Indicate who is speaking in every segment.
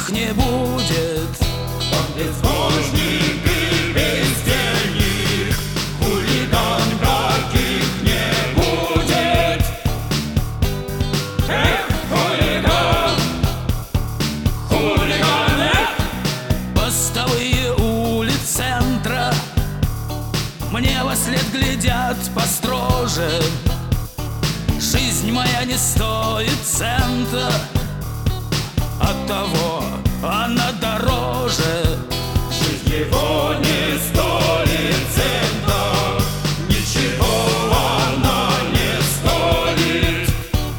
Speaker 1: их не будет.
Speaker 2: Он безбожник и бездельник, хулиган таких не будет. Эх, хулиган, хулиган, эх!
Speaker 1: Постовые улиц центра мне во след глядят построже. Жизнь моя не стоит цента, оттого она дороже.
Speaker 2: Жизнь его не стоит цента, ничего она не стоит.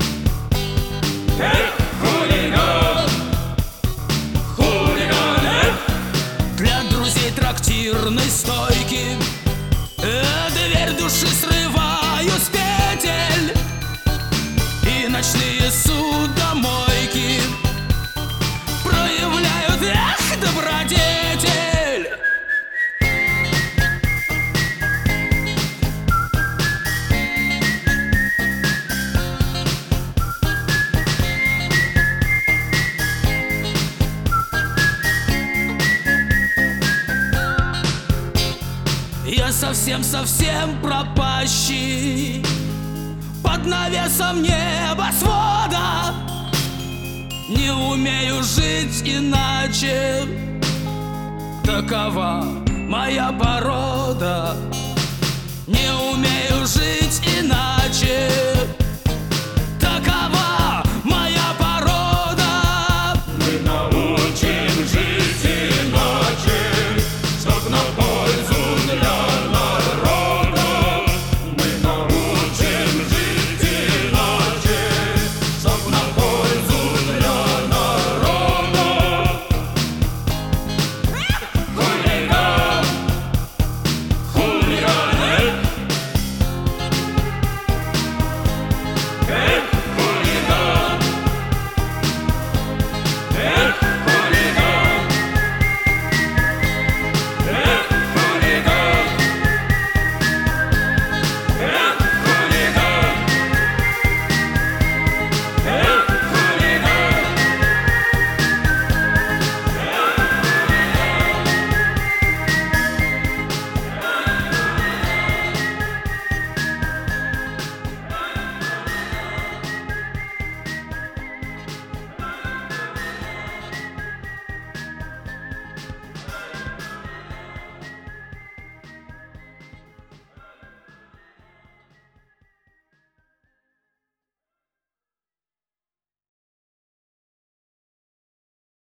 Speaker 2: Эх, хулиган, хулиган, эх!
Speaker 1: Для друзей трактирной стойки дверь души срываю с петель, и ночные судомойки проявляют, эх, добродетель. Я совсем пропащий под навесом небосвода. Не умею жить иначе, такова моя порода.